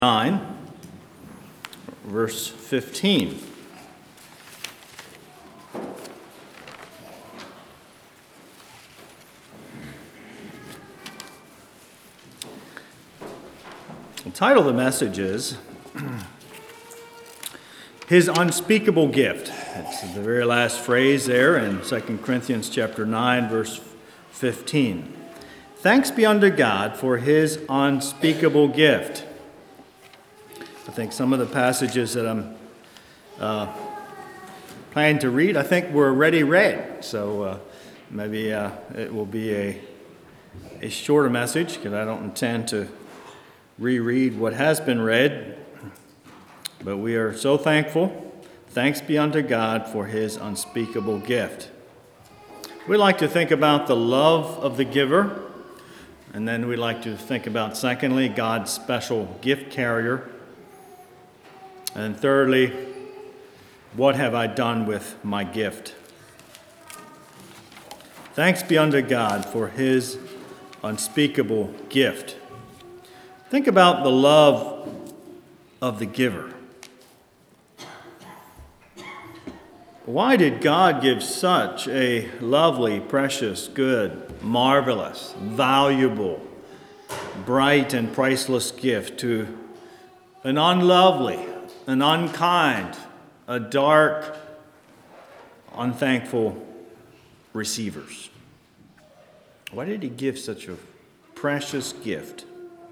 9, verse 15. The title of the message is His Unspeakable Gift. It's the very last phrase there in 2 Corinthians chapter 9, verse 15. Thanks be unto God for His unspeakable gift. I think some of the passages that I'm planning to read, I think were already read. So maybe it will be a shorter message because I don't intend to reread what has been read. But we are so thankful. Thanks be unto God for His unspeakable gift. We like to think about the love of the giver. And then we like to think about, secondly, God's special gift carrier. And thirdly, what have I done with my gift? Thanks be unto God for His unspeakable gift. Think about the love of the giver. Why did God give such a lovely, precious, good, marvelous, valuable, bright, and priceless gift to an unlovely, an unkind, a dark, unthankful receivers? Why did He give such a precious gift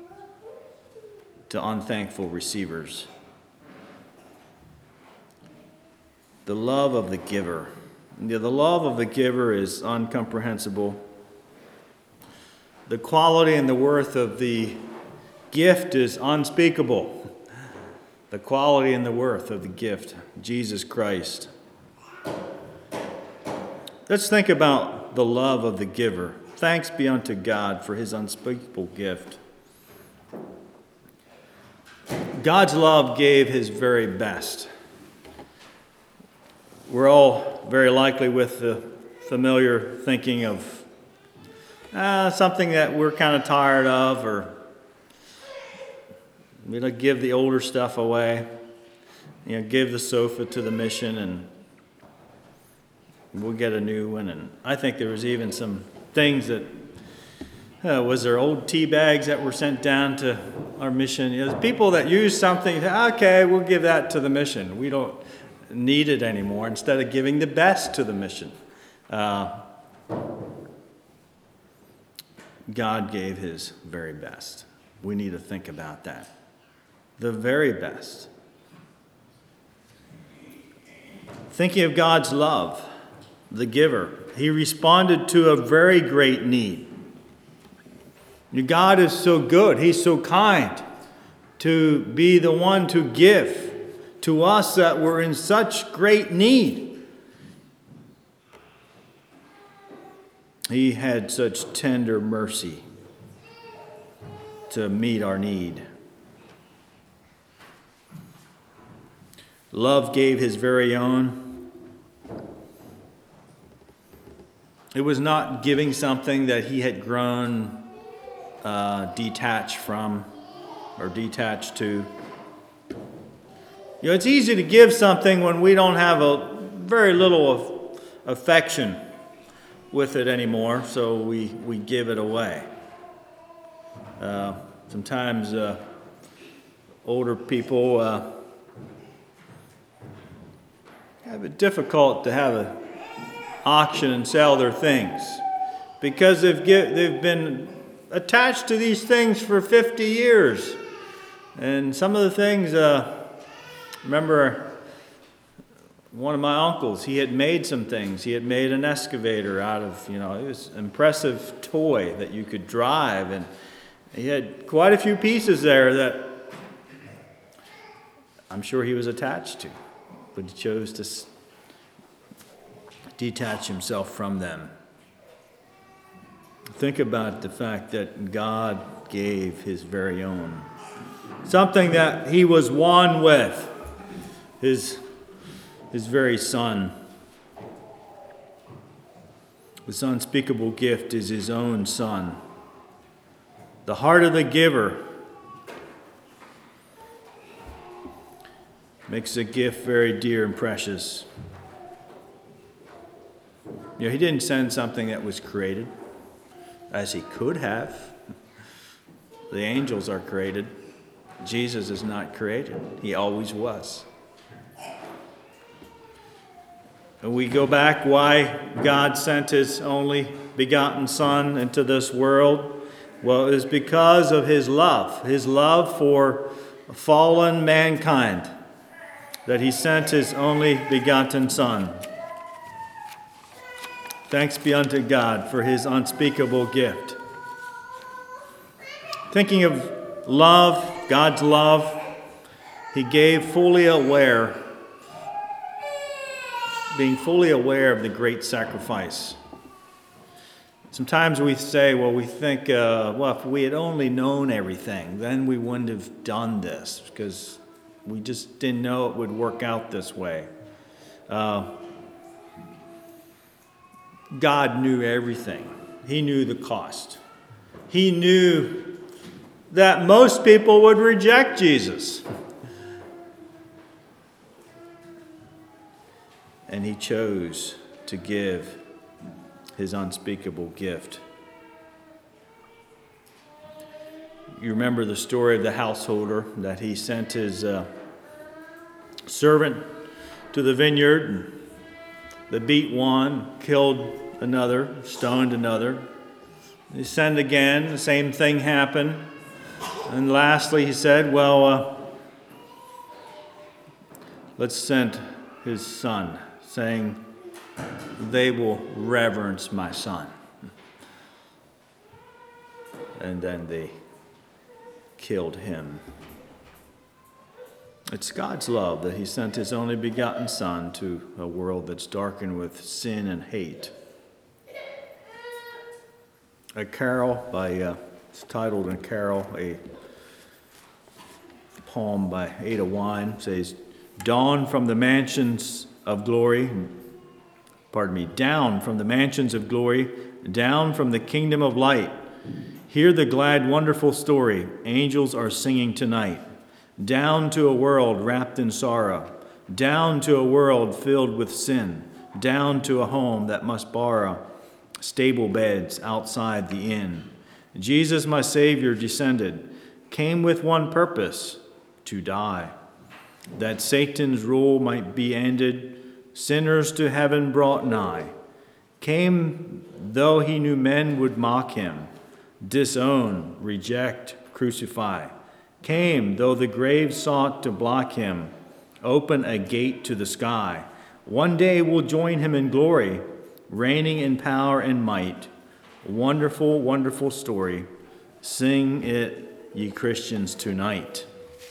to unthankful receivers? The love of the giver. The love of the giver is incomprehensible. The quality and the worth of the gift is unspeakable. The quality and the worth of the gift, Jesus Christ. Let's think about the love of the giver. Thanks be unto God for His unspeakable gift. God's love gave His very best. We're all very likely with the familiar thinking of something that we're kind of tired of, or we don't give the older stuff away. Give the sofa to the mission and we'll get a new one. And I think there was even some things that, was there old tea bags that were sent down to our mission? There's people that use something, okay, we'll give that to the mission. We don't need it anymore, instead of giving the best to the mission. God gave His very best. We need to think about that. The very best. Thinking of God's love, the giver, He responded to a very great need. God is so good. He's so kind to be the one to give to us that were in such great need. He had such tender mercy to meet our need. Love gave His very own. It was not giving something that He had grown detached from or detached to. It's easy to give something when we don't have a very little of affection with it anymore, so we give it away. Sometimes older people have it difficult to have an auction and sell their things because they've been attached to these things for 50 years. And some of the things, remember one of my uncles, he had made some things. He had made an excavator out of, it was an impressive toy that you could drive. And he had quite a few pieces there that I'm sure he was attached to, but he chose to detach himself from them. Think about the fact that God gave His very own. Something that He was one with. His very Son. This unspeakable gift is His own Son. The heart of the giver makes the gift very dear and precious. He didn't send something that was created, as he could have. The angels are created. Jesus is not created. He always was. And we go back why God sent his only begotten Son into this world. Well, it is because of his love for fallen mankind, that he sent his only begotten Son. Thanks be unto God for his unspeakable gift. Thinking of love, God's love, he gave being fully aware of the great sacrifice. Sometimes we say, we think, if we had only known everything, then we wouldn't have done this, because we just didn't know it would work out this way. God knew everything. He knew the cost. He knew that most people would reject Jesus. And he chose to give his unspeakable gift. You remember the story of the householder, that he sent his servant to the vineyard, and they beat one, killed another, stoned another. He sent again, the same thing happened. And lastly he said, let's send his son, saying, they will reverence my son. And then they killed him. It's God's love that he sent his only begotten Son to a world that's darkened with sin and hate. A carol it's titled in Carol, a poem by Ada Wine, says, down from the mansions of glory, down from the mansions of glory, down from the kingdom of light. Hear the glad, wonderful story angels are singing tonight. Down to a world wrapped in sorrow, down to a world filled with sin, down to a home that must borrow stable beds outside the inn. Jesus, my Savior, descended, came with one purpose, to die, that Satan's rule might be ended, sinners to heaven brought nigh. Came though he knew men would mock him, disown, reject, crucify. Came though the grave sought to block him, open a gate to the sky. One day we'll join him in glory, reigning in power and might. Wonderful, wonderful story. Sing it, ye Christians, tonight.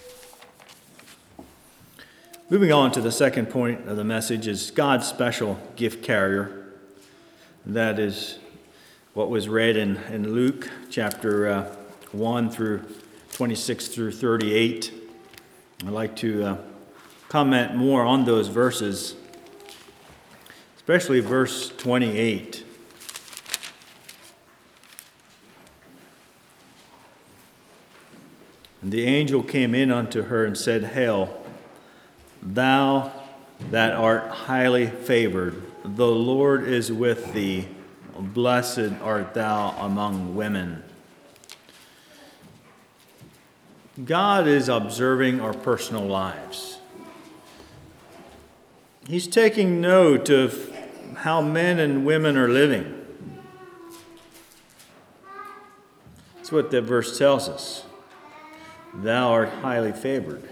Moving on to the second point of the message is God's special gift carrier. That is what was read in Luke chapter 1 through 26 through 38. I'd like to comment more on those verses, especially verse 28. And the angel came in unto her and said, Hail, thou that art highly favored, the Lord is with thee. Blessed art thou among women. God is observing our personal lives. He's taking note of how men and women are living. That's what that verse tells us. Thou art highly favored.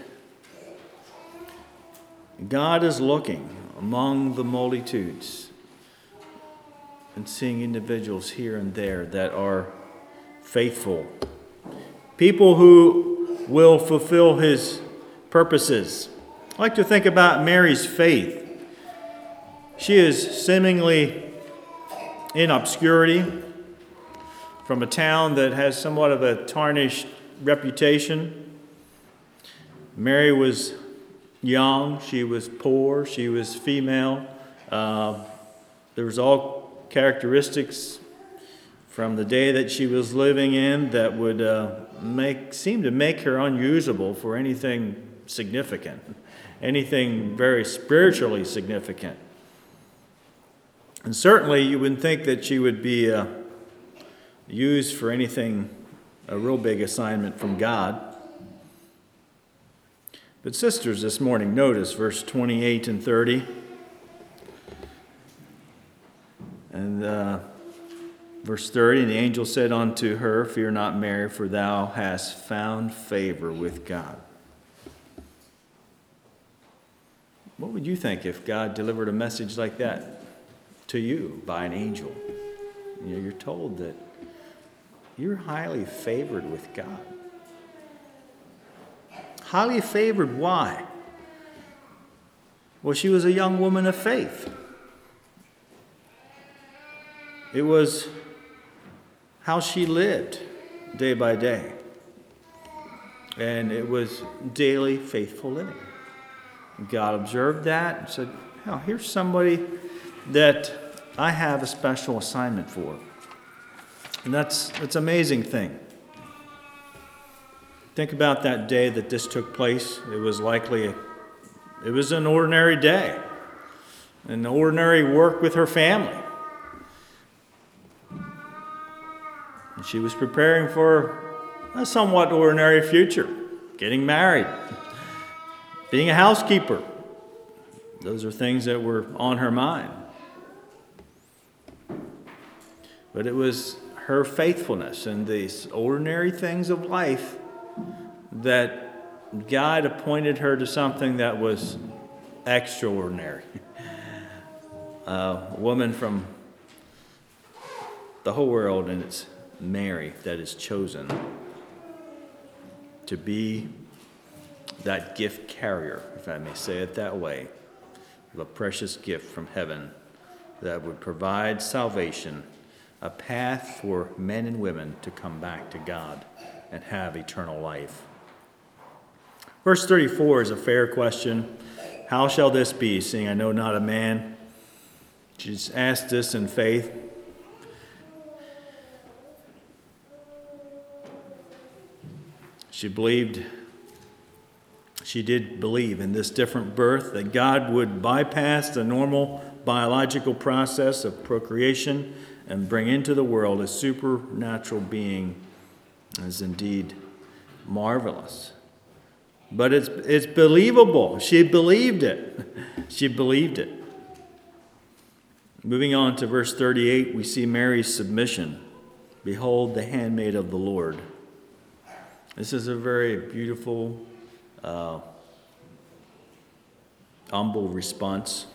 God is looking among the multitudes and seeing individuals here and there that are faithful. People who will fulfill his purposes. I like to think about Mary's faith. She is seemingly in obscurity from a town that has somewhat of a tarnished reputation. Mary was young, she was poor, she was female. There was all characteristics from the day that she was living in that would seem to make her unusable for anything significant. anything very spiritually significant. And certainly you wouldn't think that she would be used for anything, a real big assignment from God. But sisters, this morning, notice verse 28 and 30. And verse 30, and the angel said unto her, Fear not, Mary, for thou hast found favor with God. What would you think if God delivered a message like that to you by an angel? You know, you're told that you're highly favored with God. Highly favored, why? Well, she was a young woman of faith. It was how she lived day by day. And it was daily faithful living. God observed that and said, oh, here's somebody that I have a special assignment for. And that's an amazing thing. Think about that day that this took place. It was it was an ordinary day. An ordinary work with her family. And she was preparing for a somewhat ordinary future. Getting married. Being a housekeeper. Those are things that were on her mind. But it was her faithfulness and these ordinary things of life that God appointed her to something that was extraordinary. A woman from the whole world, and it's Mary that is chosen to be that gift carrier, if I may say it that way, of a precious gift from heaven that would provide salvation, a path for men and women to come back to God and have eternal life. Verse 34 is a fair question. How shall this be, seeing I know not a man? She's asked this in faith. She did believe in this different birth, that God would bypass the normal biological process of procreation and bring into the world a supernatural being is indeed marvelous. But it's believable. She believed it. She believed it. Moving on to verse 38, we see Mary's submission. Behold, the handmaid of the Lord. This is a very beautiful, humble response.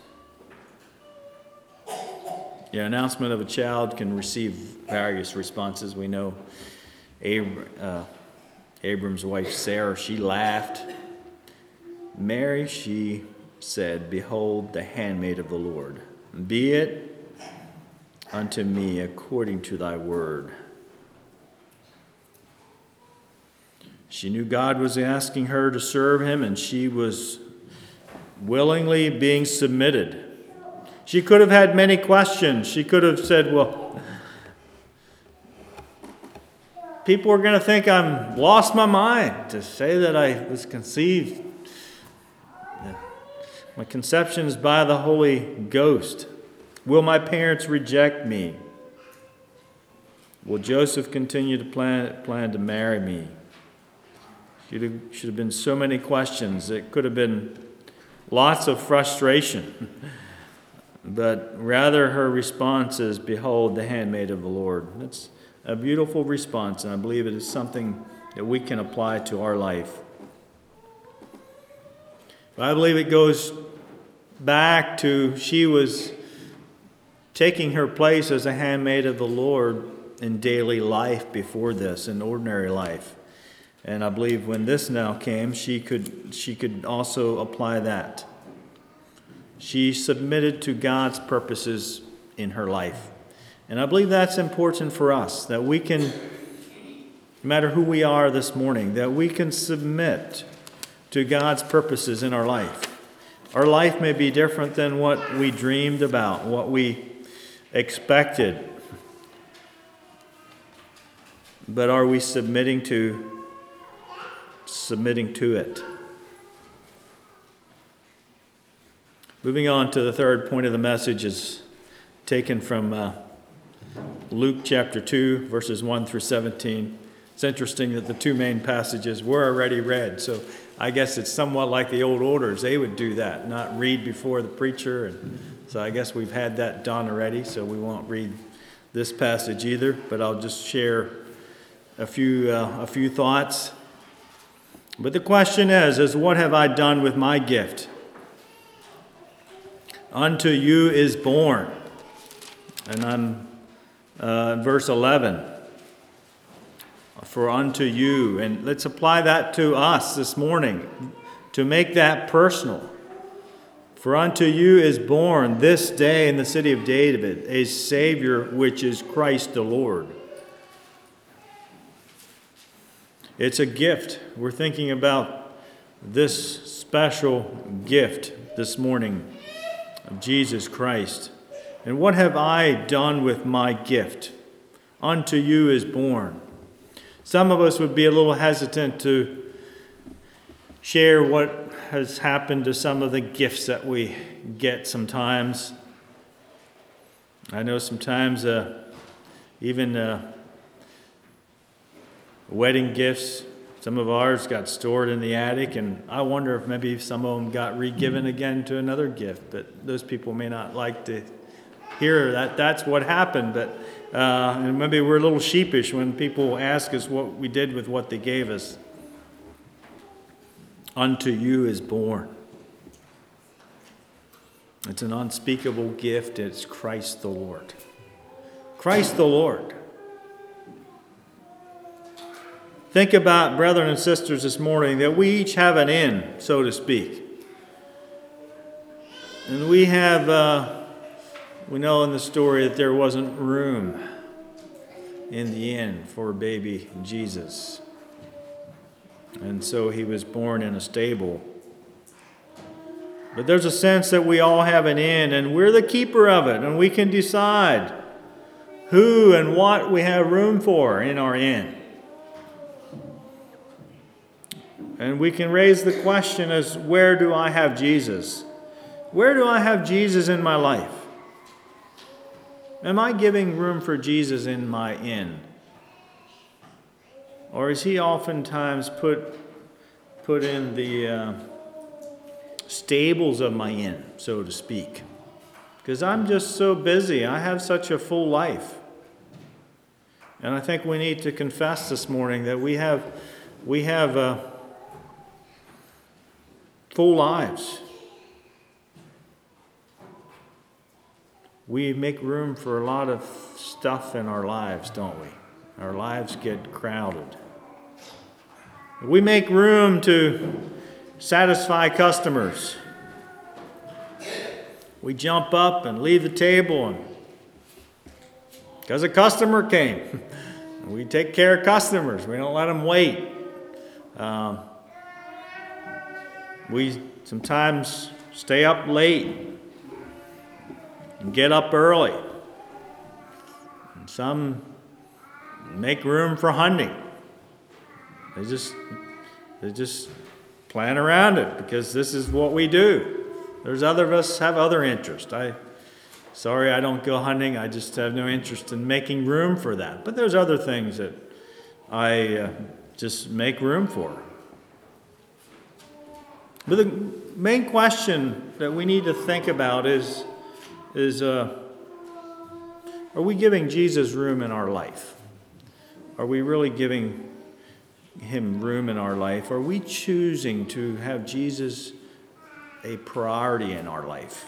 The announcement of a child can receive various responses. We know Abram's wife Sarah, she laughed. Mary, she said, Behold, the handmaid of the Lord. Be it unto me according to thy word. She knew God was asking her to serve him, and she was willingly being submitted. She could have had many questions. She could have said, well, people are going to think I'm lost my mind to say that I was conceived. My conception is by the Holy Ghost. Will my parents reject me? Will Joseph continue to plan to marry me? Should have been so many questions. It could have been lots of frustration. But rather her response is, Behold, the handmaid of the Lord. That's a beautiful response, and I believe it is something that we can apply to our life. But I believe it goes back to she was taking her place as a handmaid of the Lord in daily life before this, in ordinary life. And I believe when this now came, she could also apply that. She submitted to God's purposes in her life. And I believe that's important for us, that we can, no matter who we are this morning, that we can submit to God's purposes in our life. Our life may be different than what we dreamed about, what we expected. But are we submitting to it? Moving on to the third point of the message is taken from Luke chapter 2, verses 1 through 17. It's interesting that the two main passages were already read, so I guess it's somewhat like the old orders. They would do that, not read before the preacher. And so I guess we've had that done already, so we won't read this passage either, but I'll just share a few thoughts. But the question is what have I done with my gift? Unto you is born. And on verse 11, for unto you. And let's apply that to us this morning to make that personal. For unto you is born this day in the city of David a Savior, which is Christ the Lord. It's a gift. We're thinking about this special gift this morning of Jesus Christ. And what have I done with my gift? Unto you is born. Some of us would be a little hesitant to share what has happened to some of the gifts that we get sometimes. I know sometimes even wedding gifts, some of ours got stored in the attic, and I wonder if maybe some of them got re-given again to another gift, but those people may not like to hear that that's what happened, but and maybe we're a little sheepish when people ask us what we did with what they gave us. Unto you is born. It's an unspeakable gift. It's Christ the Lord. Christ the Lord. Think about, brethren and sisters, this morning that we each have an inn, so to speak. And we have, we know in the story that there wasn't room in the inn for baby Jesus. And so he was born in a stable. But there's a sense that we all have an inn, and we're the keeper of it, and we can decide who and what we have room for in our inn. And we can raise the question as, where do I have Jesus? Where do I have Jesus in my life? Am I giving room for Jesus in my inn? Or is he oftentimes put in the stables of my inn, so to speak? Because I'm just so busy. I have such a full life. And I think we need to confess this morning that we have full lives. We make room for a lot of stuff in our lives, don't we? Our lives get crowded. We make room to satisfy customers. We jump up and leave the table, and because a customer came, we take care of customers. We don't let them wait. We sometimes stay up late and get up early. And some make room for hunting. They just plan around it because this is what we do. There's other of us have other interests. Sorry I don't go hunting. I just have no interest in making room for that. But there's other things that I just make room for. But the main question that we need to think about is are we giving Jesus room in our life? Are we really giving him room in our life? Are we choosing to have Jesus a priority in our life?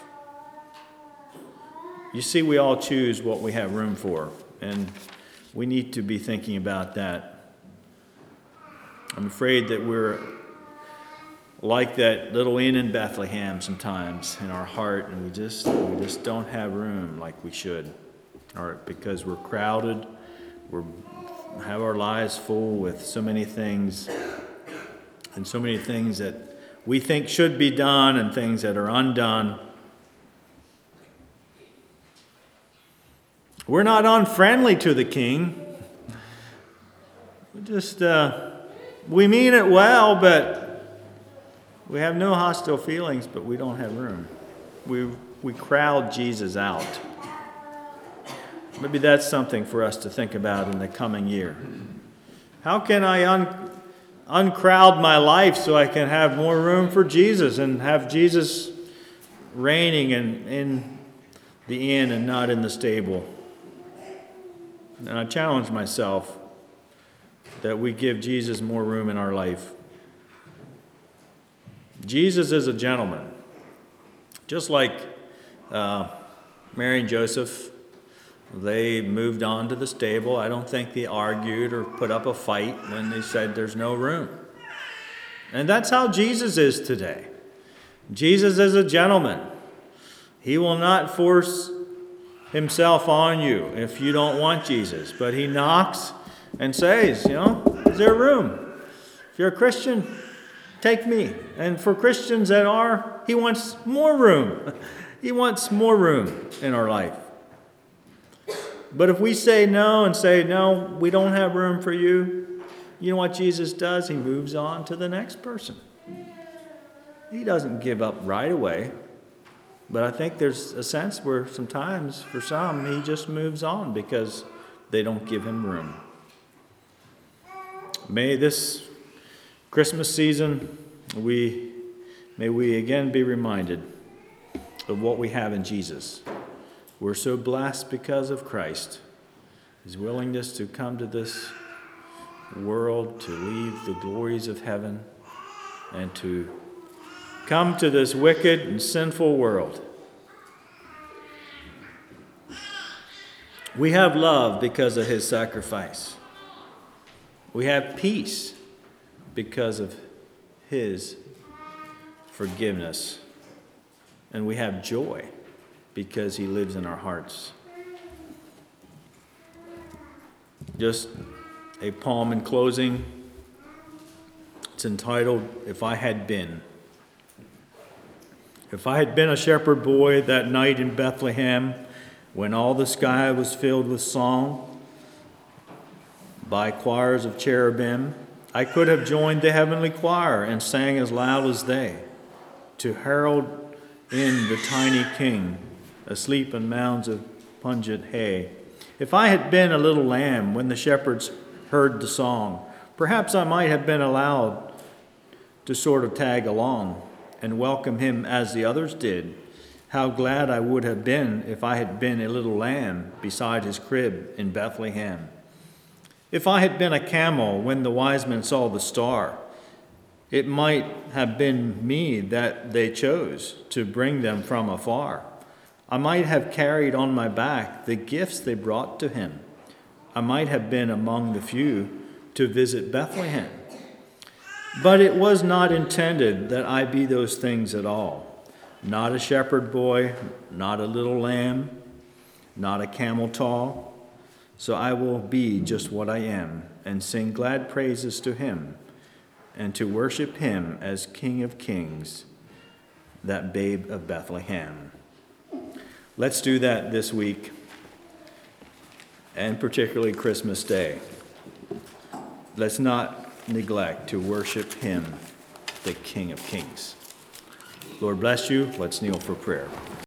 You see, we all choose what we have room for, and we need to be thinking about that. I'm afraid that we're like that little inn in Bethlehem sometimes in our heart, and we just don't have room like we should, or because we're crowded, we have our lives full with so many things, and so many things that we think should be done and things that are undone. We're not unfriendly to the King. We mean it well, but we have no hostile feelings, but we don't have room. we crowd Jesus out. Maybe that's something for us to think about in the coming year. How can I uncrowd my life so I can have more room for Jesus and have Jesus reigning in the inn and not in the stable? And I challenge myself that we give Jesus more room in our life. Jesus is a gentleman. Just like Mary and Joseph, they moved on to the stable. I don't think they argued or put up a fight when they said there's no room. And that's how Jesus is today. Jesus is a gentleman. He will not force himself on you if you don't want Jesus. But he knocks and says, is there room? If you're a Christian, take me. And for Christians that are, he wants more room. He wants more room in our life. But if we say no and say, no, we don't have room for you, you know what Jesus does? He moves on to the next person. He doesn't give up right away. But I think there's a sense where sometimes, for some, he just moves on because they don't give him room. May this Christmas season, may we again be reminded of what we have in Jesus. We're so blessed because of Christ, his willingness to come to this world, to leave the glories of heaven, and to come to this wicked and sinful world. We have love because of his sacrifice. We have peace because of his forgiveness. And we have joy because he lives in our hearts. Just a poem in closing. It's entitled, If I Had Been. If I had been a shepherd boy that night in Bethlehem, when all the sky was filled with song by choirs of cherubim, I could have joined the heavenly choir and sang as loud as they, to herald in the tiny king, asleep in mounds of pungent hay. If I had been a little lamb when the shepherds heard the song, perhaps I might have been allowed to sort of tag along and welcome him as the others did. How glad I would have been if I had been a little lamb beside his crib in Bethlehem. If I had been a camel when the wise men saw the star, it might have been me that they chose to bring them from afar. I might have carried on my back the gifts they brought to him. I might have been among the few to visit Bethlehem. But it was not intended that I be those things at all. Not a shepherd boy, not a little lamb, not a camel tall. So I will be just what I am and sing glad praises to him and to worship him as King of Kings, that babe of Bethlehem. Let's do that this week, and particularly Christmas Day. Let's not neglect to worship him, the King of Kings. Lord bless you. Let's kneel for prayer.